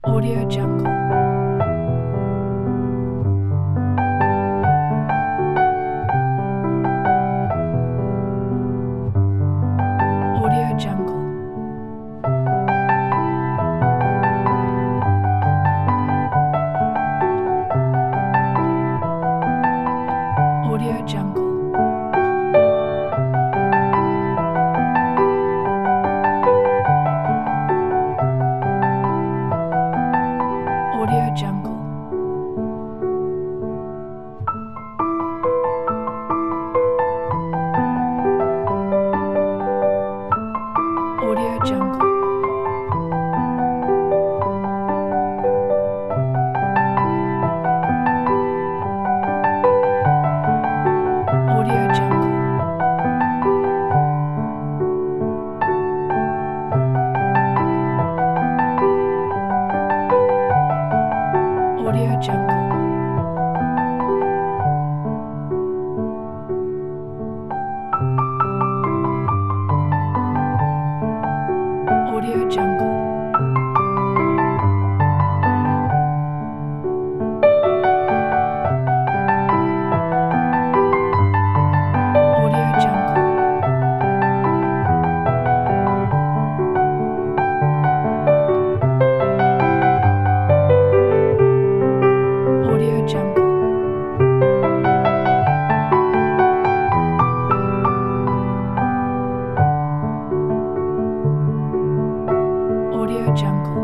Audio Jungle. Audio Jungle. Audio Jungle. Audio Jungle. Audio Jungle. Audio Jungle. Audio Jungle. Audio Jungle. Audio Jungle. Audio Jungle. Audio Jungle.